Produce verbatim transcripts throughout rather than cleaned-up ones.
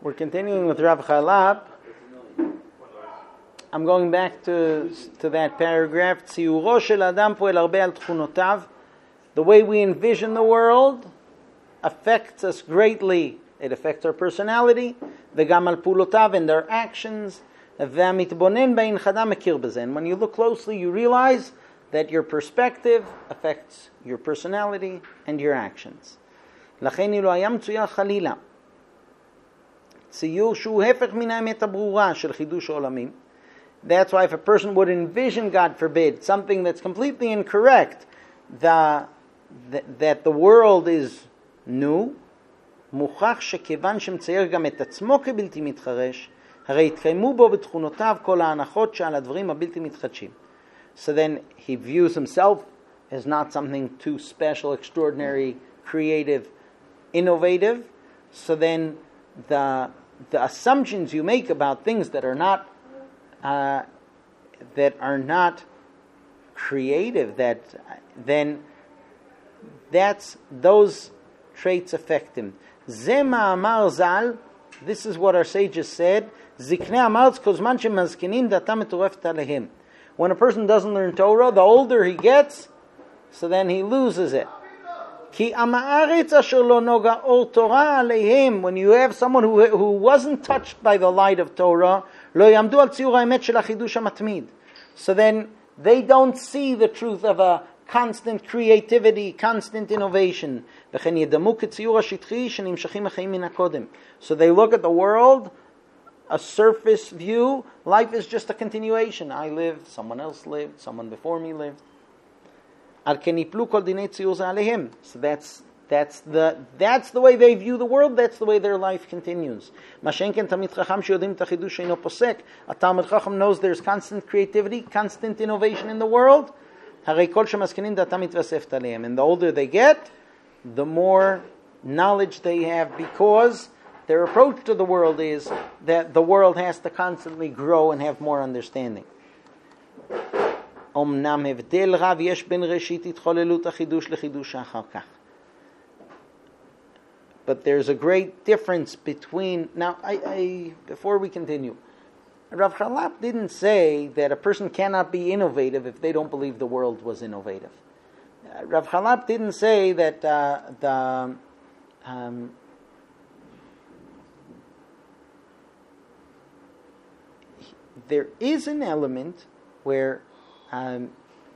We're continuing with Rav Chalap. I'm going back to to that paragraph. Tziuro shel adam poel harbe al tchunotav. The way we envision the world affects us greatly. It affects our personality. V'gam al pulotav, and their actions. V'amitbonen bein chadam mekir bezen. When you look closely, you realize that your perspective affects your personality and your actions. לכן אילו היה מצויר חלילה ציור שהוא הפך מן האמת הברורה של חידוש העולמים. That's why if a person would envision, God forbid, something that's completely incorrect, the, the, that the world is new, מוכח שכיוון שמצייר גם את עצמו כבלתי מתחרש, הרי התקיימו בו בתכונותיו כל ההנחות שעל הדברים הבלתי מתחדשים. So then he views himself as not something too special, extraordinary, creative, innovative. So then the the assumptions you make about things that are not uh, that are not creative, that then that's those traits affect him. Zema amar zal. This is what our sages said. Ziknei amarz kozman shemazkinin datam meturefet alehem. When a person doesn't learn Torah, the older he gets, so then he loses it. Ki amaaretz asher lo noga or Torah alehem. When you have someone who who wasn't touched by the light of Torah, lo yamdu al tziur haemet shel hachidush hamatmid. So then they don't see the truth of a constant creativity, constant innovation. V'chen yedamu ketziur hashitchi shenimshachim hachaim min hakodem. So they look at the world, a surface view. Life is just a continuation. I lived, someone else lived, someone before me lived. So that's that's the that's the way they view the world. That's the way their life continues. A Talmid Chacham knows there's constant creativity, constant innovation in the world. And the older they get, the more knowledge they have, because their approach to the world is that the world has to constantly grow and have more understanding. But there's a great difference between... Now, I, I before we continue, Rav Chalap didn't say that a person cannot be innovative if they don't believe the world was innovative. Uh, Rav Chalap didn't say that uh, the... Um, there is an element where um,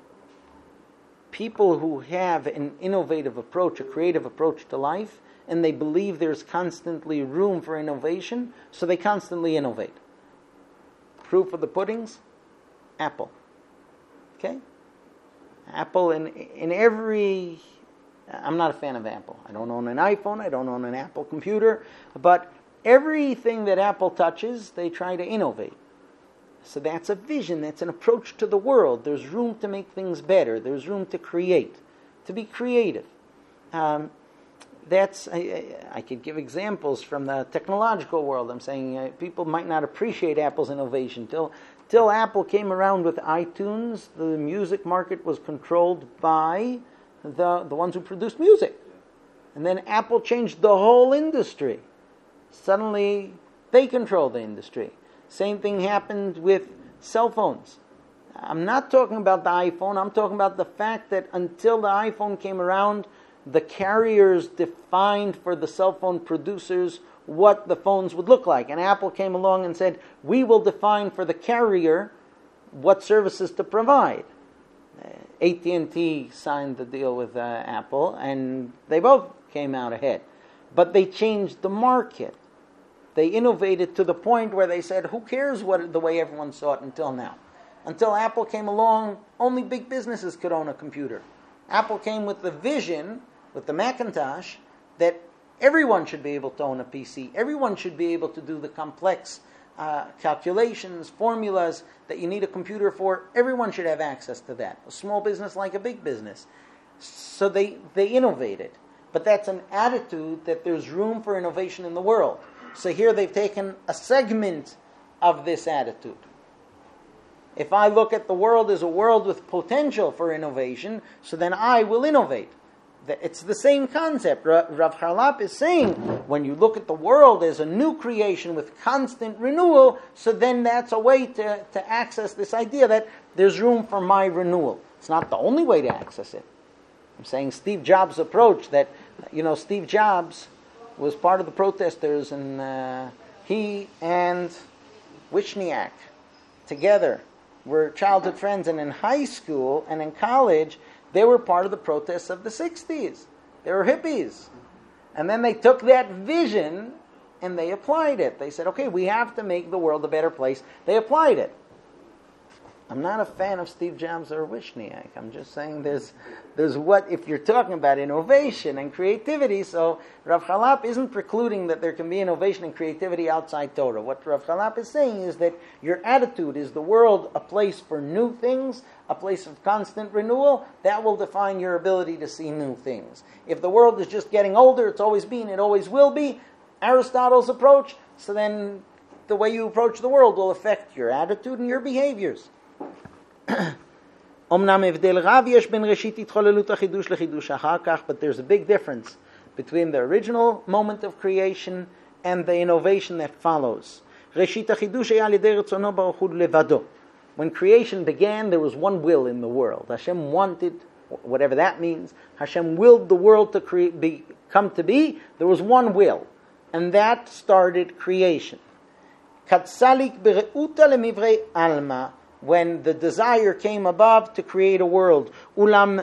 people who have an innovative approach, a creative approach to life, and they believe there's constantly room for innovation, so they constantly innovate. Proof of the puddings? Apple. Okay? Apple in in every... I'm not a fan of Apple. I don't own an iPhone, I don't own an Apple computer, but everything that Apple touches, they try to innovate. So that's a vision, that's an approach to the world. There's room to make things better. There's room to create, to be creative. Um, that's I, I could give examples from the technological world. I'm saying uh, people might not appreciate Apple's innovation. Till, till Apple came around with iTunes, the music market was controlled by the, the ones who produced music. And then Apple changed the whole industry. Suddenly, they control the industry. Same thing happened with cell phones. I'm not talking about the iPhone. I'm talking about the fact that until the iPhone came around, the carriers defined for the cell phone producers what the phones would look like. And Apple came along and said, we will define for the carrier what services to provide. Uh, A T and T signed the deal with uh, Apple, and they both came out ahead. But they changed the market. They innovated to the point where they said, who cares what the way everyone saw it until now? Until Apple came along, only big businesses could own a computer. Apple came with the vision, with the Macintosh, that everyone should be able to own a P C. Everyone should be able to do the complex uh, calculations, formulas that you need a computer for. Everyone should have access to that. A small business like a big business. So they, they innovated. But that's an attitude that there's room for innovation in the world. So here they've taken a segment of this attitude. If I look at the world as a world with potential for innovation, so then I will innovate. It's the same concept. Rav Charlap is saying, when you look at the world as a new creation with constant renewal, so then that's a way to, to access this idea that there's room for my renewal. It's not the only way to access it. I'm saying Steve Jobs' approach that, you know, Steve Jobs was part of the protesters, and uh, he and Wishniak together were childhood friends, and in high school and in college, they were part of the protests of the sixties. They were hippies. And then they took that vision and they applied it. They said, okay, we have to make the world a better place. They applied it. I'm not a fan of Steve Jobs or Wishniak. I'm just saying there's there's what, if you're talking about innovation and creativity, so Rav Charlap isn't precluding that there can be innovation and creativity outside Torah. What Rav Charlap is saying is that your attitude is the world a place for new things, a place of constant renewal. That will define your ability to see new things. If the world is just getting older, it's always been, it always will be, Aristotle's approach, so then the way you approach the world will affect your attitude and your behaviors. But there's a big difference between the original moment of creation and the innovation that follows. When creation began, there was one will in the world. Hashem wanted, whatever that means, Hashem willed the world to cre- be, come to be. There was one will, and that started creation. When the desire came above to create a world. But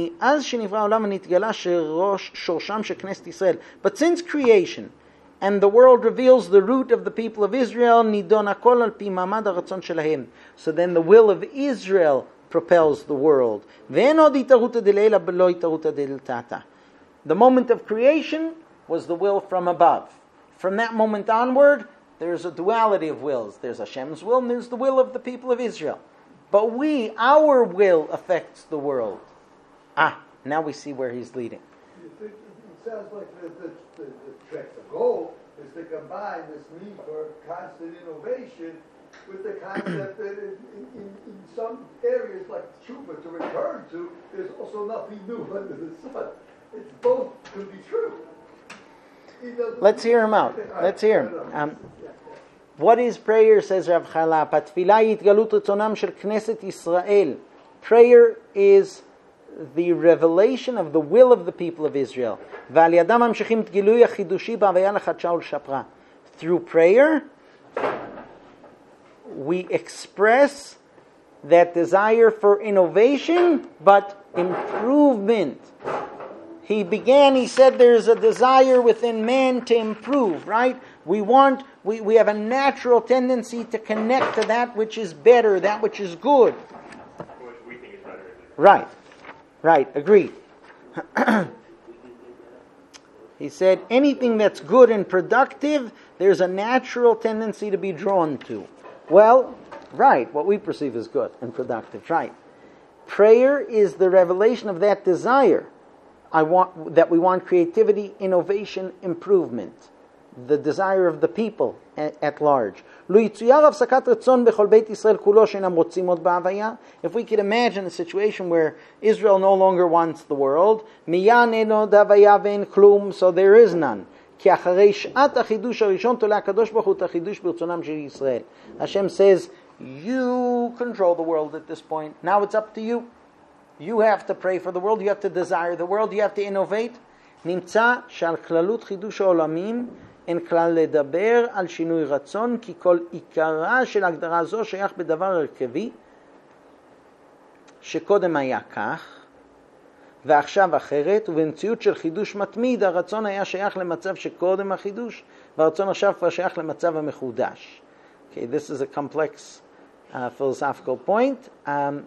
since creation, and the world reveals the root of the people of Israel, so then the will of Israel propels the world. The moment of creation was the will from above. From that moment onward, there's a duality of wills. There's Hashem's will and there's the will of the people of Israel. But we, our will affects the world. Ah, now we see where he's leading. It sounds like the, the, the, the, the goal is to combine this need for constant innovation with the concept that in, in, in some areas like Cuba to return to, there's also nothing new under the sun. It's both could be true. Let's hear him out. Let's hear him. Um, what is prayer, says Rav Charlap? Prayer is the revelation of the will of the people of Israel. Through prayer, we express that desire for innovation, but improvement. He began, he said there's a desire within man to improve, right? We want, we, we have a natural tendency to connect to that which is better, that which is good. Which we think is better. Right, right, agreed. He said anything that's good and productive, there's a natural tendency to be drawn to. Well, right, what we perceive as good and productive, right. Prayer is the revelation of that desire. I want that we want creativity, innovation, improvement, the desire of the people at, at large. If we could imagine a situation where Israel no longer wants the world, so there is none. Hashem says, you control the world at this point. Now it's up to you. You have to pray for the world, you have to desire the world, you have to innovate. נמצא שעל כללות חידוש העולמים אין כלל לדבר על שינוי רצון, כי כל עיקרה של הגדרה זו שייך בדבר הרכבי, שקודם היה כך, ועכשיו אחרת, ובמציאות של חידוש מתמיד, הרצון היה שייך למצב שקודם החידוש, והרצון עכשיו כבר שייך למצב המחודש. Okay, this is a complex uh, philosophical point. Um,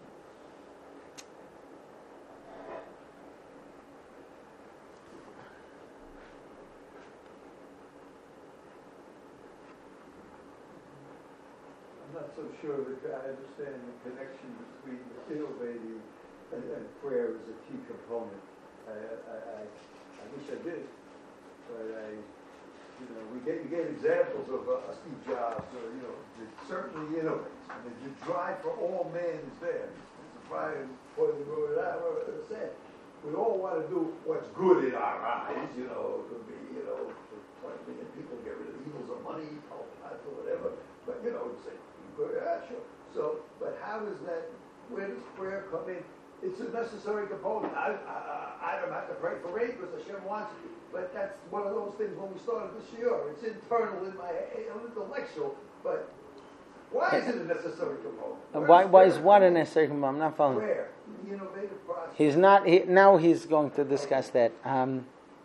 So sure that I understand the connection between innovating and, and prayer is a key component. I, I, I, I wish I did, but I, you know, we get you get examples of uh, Steve Jobs, or you know, that certainly innovates. I mean, the drive for all man is there. It's the Brian Boyle wrote it out, wrote it said. we all want to do what's good in our eyes, you know, it could be, you know, twenty million people get rid of the evils of money, or whatever, but, you know, you say, yeah, sure. So, but how is that, where does prayer come in? It's a necessary component. I, I, I don't have to pray for rain because Hashem wants it, but that's one of those things when we started this year. It's internal in my, intellectual, but why is it a necessary component? Why, why is what a necessary component? I'm not following. Prayer, the innovative process. He's not, he, now he's going to discuss that. Um,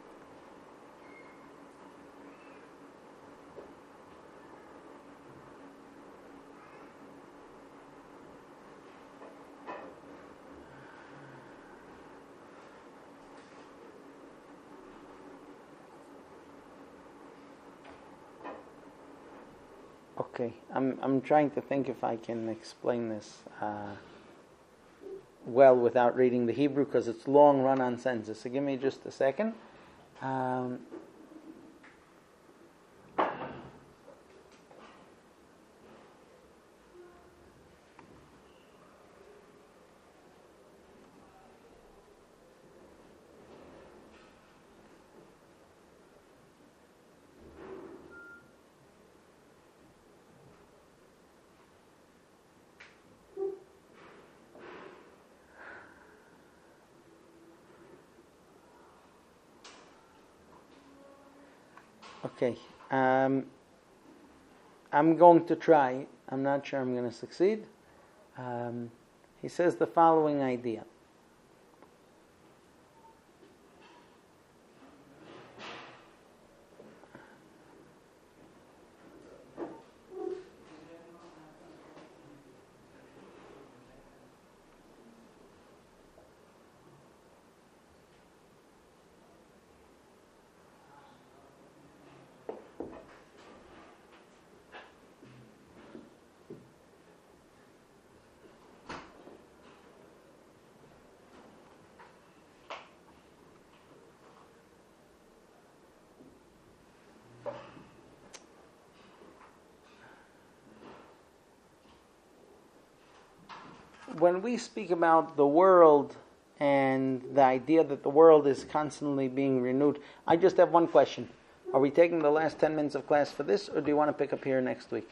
Okay, I'm I'm trying to think if I can explain this uh, well without reading the Hebrew because it's long run-on sentences. So give me just a second. Um, Okay, um, I'm going to try. I'm not sure I'm going to succeed. Um, he says the following idea. When we speak about the world and the idea that the world is constantly being renewed, I just have one question. Are we taking the last ten minutes of class for this, or do you want to pick up here next week?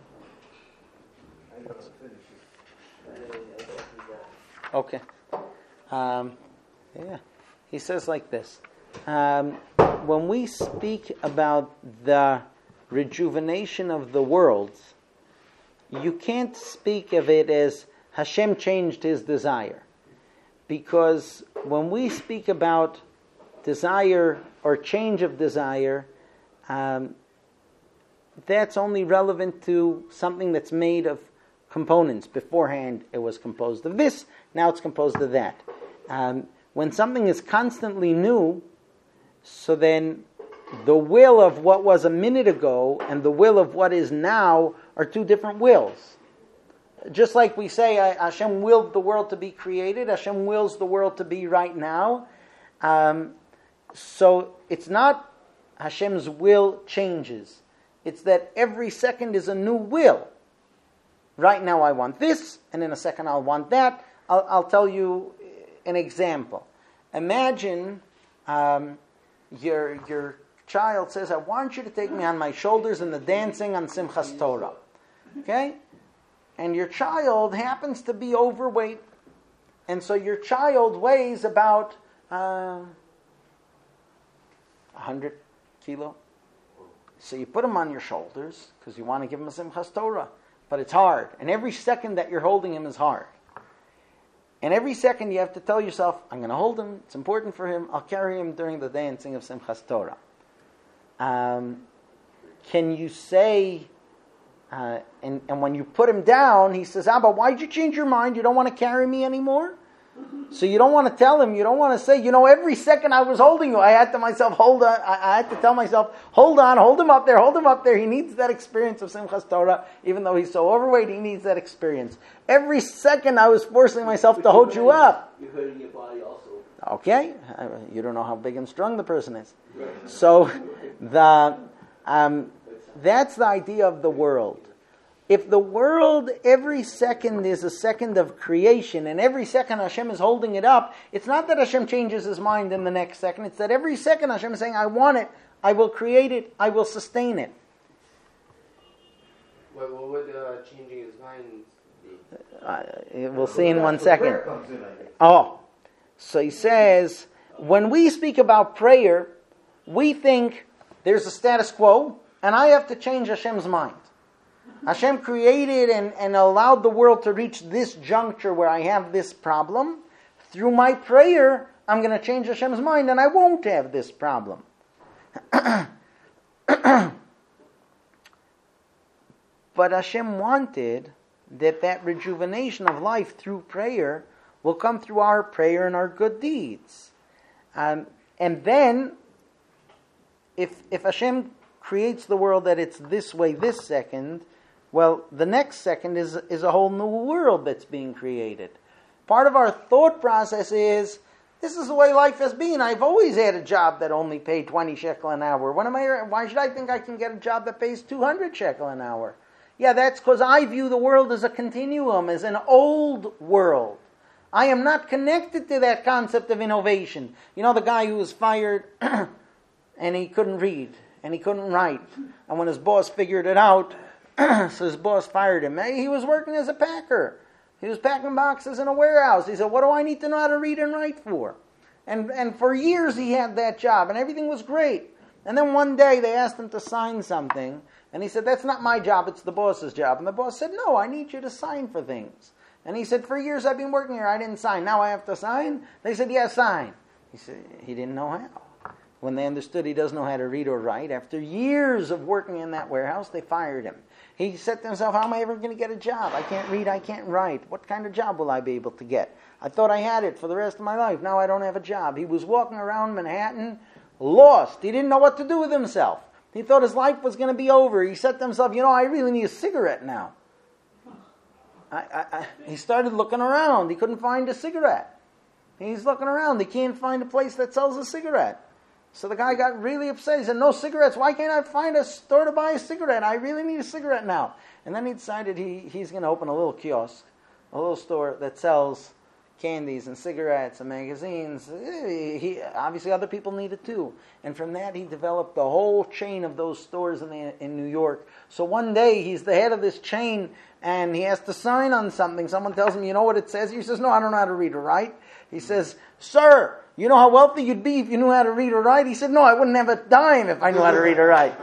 I gotta finish it. Okay. Um, yeah. He says like this. Um, when we speak about the rejuvenation of the world, you can't speak of it as Hashem changed his desire. Because when we speak about desire or change of desire, um, that's only relevant to something that's made of components. Beforehand, it was composed of this, now it's composed of that. Um, when something is constantly new, so then the will of what was a minute ago and the will of what is now are two different wills. Just like we say, Hashem willed the world to be created, Hashem wills the world to be right now. Um, so it's not Hashem's will changes. It's that every second is a new will. Right now I want this, and in a second I'll want that. I'll, I'll tell you an example. Imagine um, your your child says, I want you to take me on my shoulders in the dancing on Simchas Torah. Okay? And your child happens to be overweight. And so your child weighs about uh, one hundred kilo. So you put him on your shoulders because you want to give him a Simchas Torah. But it's hard. And every second that you're holding him is hard. And every second you have to tell yourself, I'm going to hold him. It's important for him. I'll carry him during the dancing of Simchas Torah. Um, can you say... Uh, and, and when you put him down, he says, Abba, why'd you change your mind? You don't want to carry me anymore? So you don't want to tell him, you don't want to say, you know, every second I was holding you, I had to myself, hold on, I, I had to tell myself, hold on, hold him up there, hold him up there. He needs that experience of Simchas Torah, even though he's so overweight, he needs that experience. Every second I was forcing myself to hold you up. You're hurting your body also. Okay, uh, you don't know how big and strong the person is. So the um, that's the idea of the world. If the world, every second is a second of creation, and every second Hashem is holding it up, it's not that Hashem changes his mind in the next second, it's that every second Hashem is saying, I want it, I will create it, I will sustain it. What, what would uh, changing his mind be? Uh, we'll see in one second. Oh, so he says, when we speak about prayer, we think there's a status quo, and I have to change Hashem's mind. Hashem created and, and allowed the world to reach this juncture where I have this problem. Through my prayer, I'm going to change Hashem's mind and I won't have this problem. But Hashem wanted that that rejuvenation of life through prayer will come through our prayer and our good deeds. Um, and then, if if Hashem creates the world that it's this way this second, well, the next second is, is a whole new world that's being created. Part of our thought process is, this is the way life has been. I've always had a job that only paid twenty shekel an hour. When am I, why should I think I can get a job that pays two hundred shekel an hour? Yeah, that's because I view the world as a continuum, as an old world. I am not connected to that concept of innovation. You know the guy who was fired and he couldn't read and he couldn't write. And when his boss figured it out, so his boss fired him. He was working as a packer. He was packing boxes in a warehouse. He said, what do I need to know how to read and write for? And and for years he had that job, and everything was great. And then one day they asked him to sign something, and he said, that's not my job, it's the boss's job. And the boss said, no, I need you to sign for things. And he said, for years I've been working here, I didn't sign. Now I have to sign? They said, yeah, sign. He said, he didn't know how. When they understood he doesn't know how to read or write, after years of working in that warehouse, they fired him. He said to himself, how am I ever going to get a job? I can't read, I can't write. What kind of job will I be able to get? I thought I had it for the rest of my life. Now I don't have a job. He was walking around Manhattan, lost. He didn't know what to do with himself. He thought his life was going to be over. He said to himself, you know, I really need a cigarette now. I, I, I, he started looking around. He couldn't find a cigarette. He's looking around. He can't find a place that sells a cigarette. So the guy got really upset. He said, no cigarettes. Why can't I find a store to buy a cigarette? I really need a cigarette now. And then he decided he, he's going to open a little kiosk, a little store that sells candies and cigarettes and magazines. He, obviously other people need it too. And from that he developed the whole chain of those stores in, the, in New York. So one day he's the head of this chain and he has to sign on something. Someone tells him, you know what it says? He says, no, I don't know how to read or write. He says, sir, you know how wealthy you'd be if you knew how to read or write? He said, no, I wouldn't have a dime if I knew how to read or write.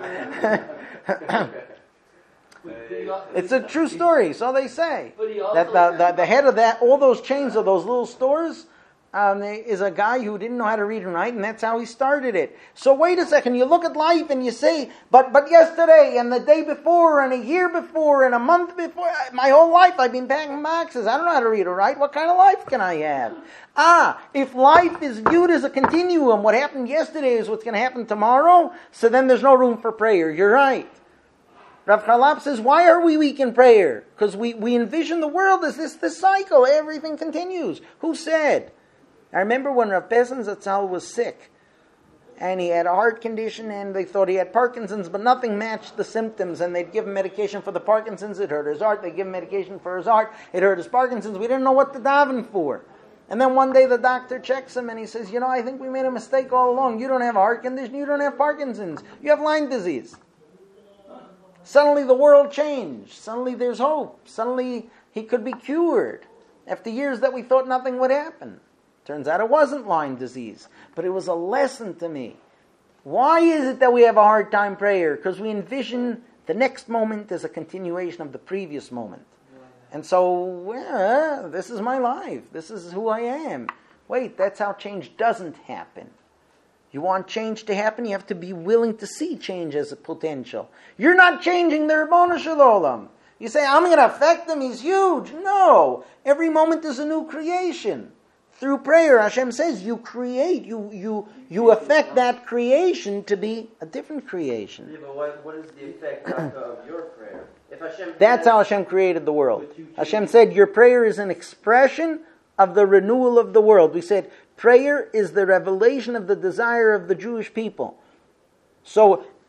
It's a true story, so they say. That the, the, the head of that, all those chains of those little stores, um, is a guy who didn't know how to read and write, and that's how he started it. So wait a second, you look at life and you say, but but yesterday and the day before and a year before and a month before, my whole life I've been packing boxes. I don't know how to read or write. What kind of life can I have? Ah, if life is viewed as a continuum, what happened yesterday is what's going to happen tomorrow, so then there's no room for prayer. You're right. Rav Charlap says, why are we weak in prayer? Because we, we envision the world as this, this cycle. Everything continues. Who said? I remember when Rav Pezin Zatzal was sick, and he had a heart condition, and they thought he had Parkinson's, but nothing matched the symptoms, and they'd give him medication for the Parkinson's, it hurt his heart. They'd give him medication for his heart, it hurt his Parkinson's. We didn't know what to daven for. And then one day the doctor checks him, and he says, you know, I think we made a mistake all along. You don't have a heart condition, you don't have Parkinson's. You have Lyme disease. Suddenly the world changed. Suddenly there's hope. Suddenly he could be cured. After years that we thought nothing would happen. Turns out it wasn't Lyme disease. But it was a lesson to me. Why is it that we have a hard time prayer? Because we envision the next moment as a continuation of the previous moment. And so, well, this is my life. This is who I am. Wait, that's how change doesn't happen. You want change to happen, you have to be willing to see change as a potential. You're not changing the Ribono Shel Olam. You say, I'm going to affect him, he's huge. No. Every moment is a new creation. Through prayer, Hashem says, you create, you you you affect that creation to be a different creation. Yeah, but what, what is the effect of, of your prayer? If Hashem That's how Hashem created the world. Hashem said, your prayer is an expression of the renewal of the world. We said, prayer is the revelation of the desire of the Jewish people. So,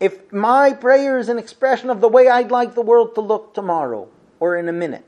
If my prayer is an expression of the way I'd like the world to look tomorrow or in a minute.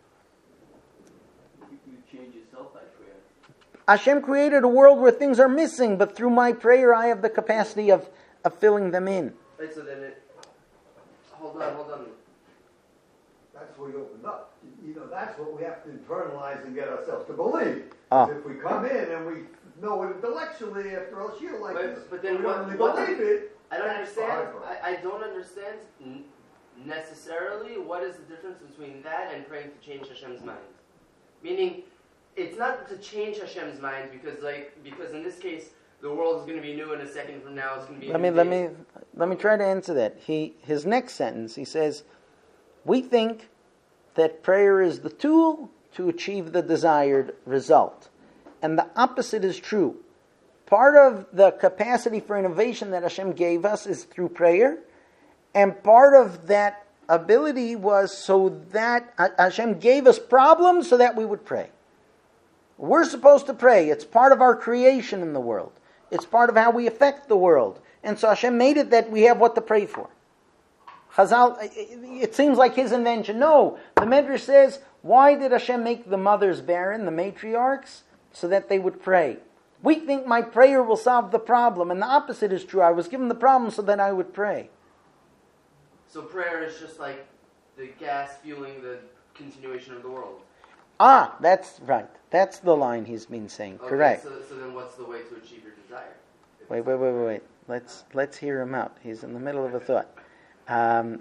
You change yourself by prayer. Hashem created a world where things are missing, but through my prayer I have the capacity of, of filling them in. Right, so then it... Hold on, hold on. That's where you open up. You know, that's what we have to internalize and get ourselves to believe. Ah. If we come in and we know it intellectually after all shit like But- this, but then we don't what- really what- believe it. I don't that's understand. hard for us. I, I don't understand n- necessarily what is the difference between that and praying to change Hashem's mind. Meaning, it's not to change Hashem's mind because, like, because in this case, the world is going to be new in a second from now. It's going to be. Let me let me let me try to answer that. He his next sentence, he says, we think that prayer is the tool to achieve the desired result. And the opposite is true. Part of the capacity for innovation that Hashem gave us is through prayer. And part of that ability was so that Hashem gave us problems so that we would pray. We're supposed to pray. It's part of our creation in the world. It's part of how we affect the world. And so Hashem made it that we have what to pray for. Chazal, it seems like his invention. No, the Medrash says, why did Hashem make the mothers barren, the matriarchs? So that they would pray. We think my prayer will solve the problem, and the opposite is true. I was given the problem so that I would pray. So prayer is just like the gas fueling the continuation of the world. Ah, that's right. That's the line he's been saying. Okay, Correct. So, so then what's the way to achieve your desire? Wait, wait, wait, wait, wait. Let's let's hear him out. He's in the middle of a thought. Um,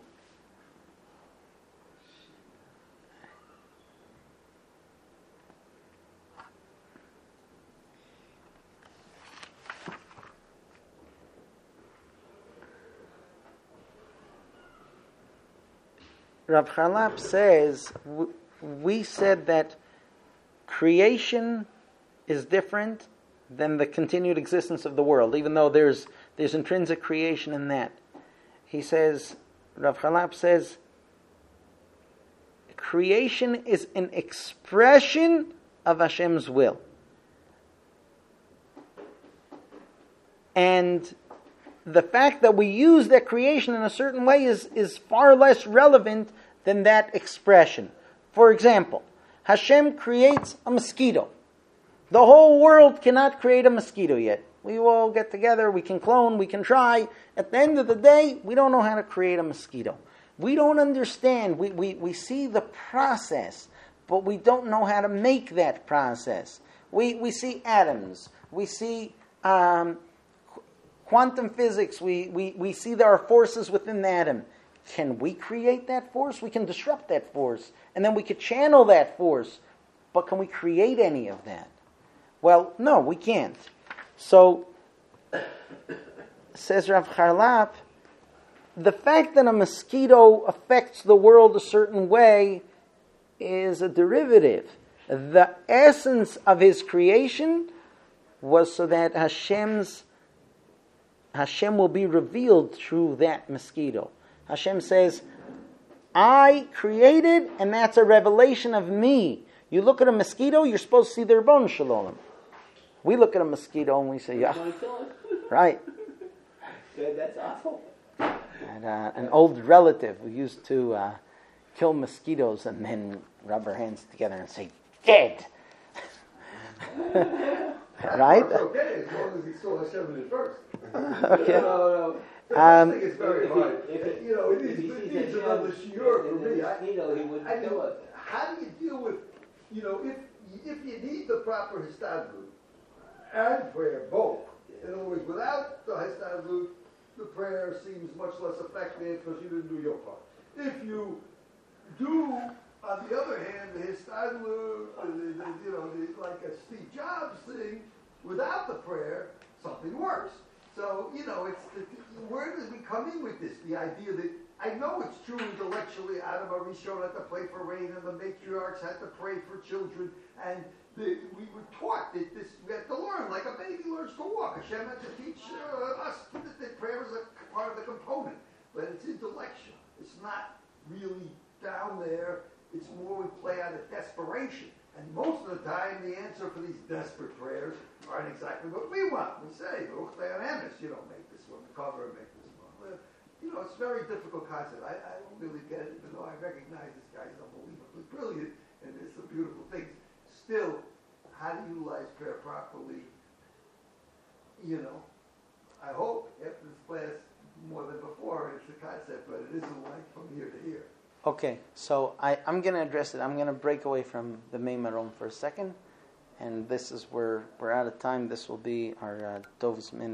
Rav Charlap says, we said that creation is different than the continued existence of the world, even though there's there's intrinsic creation in that. He says, Rav Charlap says, creation is an expression of Hashem's will. And the fact that we use that creation in a certain way is, is far less relevant than that expression. For example, Hashem creates a mosquito. The whole world cannot create a mosquito yet. We all get together, we can clone, we can try. At the end of the day, we don't know how to create a mosquito. We don't understand. We, we, we see the process, but we don't know how to make that process. We, we see atoms. We see um, quantum physics. We, we, we see there are forces within the atom. Can we create that force? We can disrupt that force. And then we could channel that force. But can we create any of that? Well, no, we can't. So, says Rav Charlap, the fact that a mosquito affects the world a certain way is a derivative. The essence of his creation was so that Hashem's Hashem will be revealed through that mosquito. Hashem says, I created, and that's a revelation of me. You look at a mosquito, you're supposed to see the Ribbon Shalom. We look at a mosquito and we say, yeah, right. That's awful. And, uh, an old relative who used to uh, kill mosquitoes and then rub her hands together and say, dead. Right? That's okay, as long as he saw Hashem in it first. Okay. No, no. I Um, think it's very If he- hard. if it- You know, it if needs, he it sees needs Hashem another shiur for in me. the I, mosquito, he wouldn't I mean, kill it. how do you deal with, you know, if if you need the proper histadlut and prayer, both. In other words, without the histadlut, the prayer seems much less effective because you didn't do your part. If you do, on the other hand, the histadlut, uh, the, the, you know, the, like a Steve Jobs thing, without the prayer, something works. So, you know, it's the, where did we come in with this? The idea that, I know it's true intellectually, Adam Arishon had to pray for rain, and the matriarchs had to pray for children, and the, we were taught that this, we had to learn, like a baby learns to walk. Hashem had to teach uh, us that, that prayer is a part of the component, but it's intellectual. It's not really down there. It's more we play out of desperation. And most of the time, the answer for these desperate prayers aren't exactly what we want. We say, Baruch Le'anemis, you know, make this one cover, make this one live. you know, it's a very difficult concept. I, I don't really get it, even though I recognize this guy is unbelievably brilliant and there's some beautiful things. Still, how to utilize prayer properly, you know, I hope after this class, more than before, it's a concept, but it isn't like from here to here. Okay, so I, I'm going to address it. I'm going to break away from the main marom for a second, and this is where we're out of time. This will be our uh, Dov's minute.